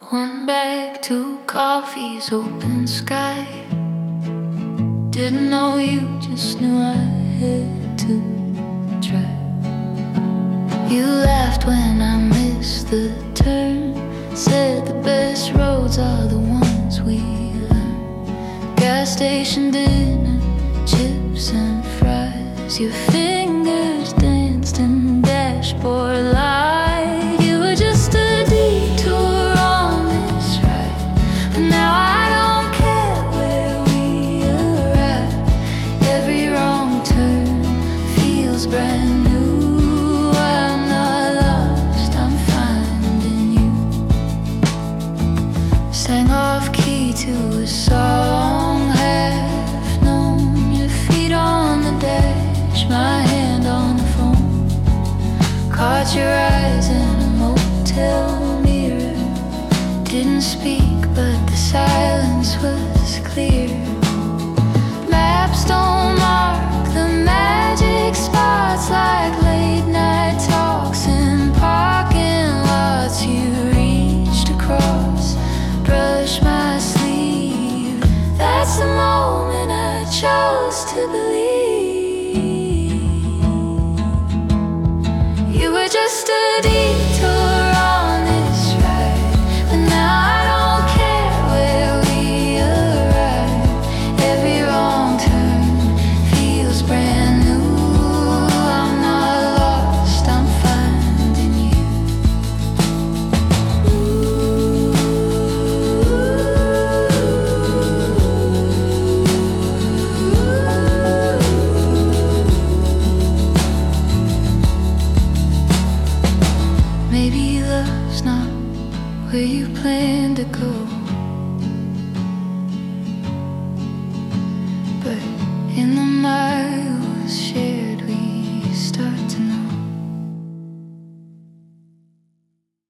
One bag, two coffees, open sky. Didn't know you, just knew I had to try. You laughed when I missed the turn, said the best roads are the ones we learn. Gas station dinner, chips and fries. Your fingers danced in dashboard light. You were just a detour on this ride, but now I don't care where we arrive. Every wrong turn feels brand new. I'm not lost, I'm finding you. Sang off key to a song, half known. Your feet on the dash, my hand on the phone. Caught your eyes in a motel mirror. Didn't speak, but the silence was clear. Maps don't mark the magic spots like late night talks in parking lots. You reached across, brushed my sleeve. That's the moment I chose to believe. You were just a detour on this ride, but now I don't care where we arrive. Every wrong turn feels brand new. I'm not lost, I'm finding you. Maybe love's not where you plan to go, but in the miles shared.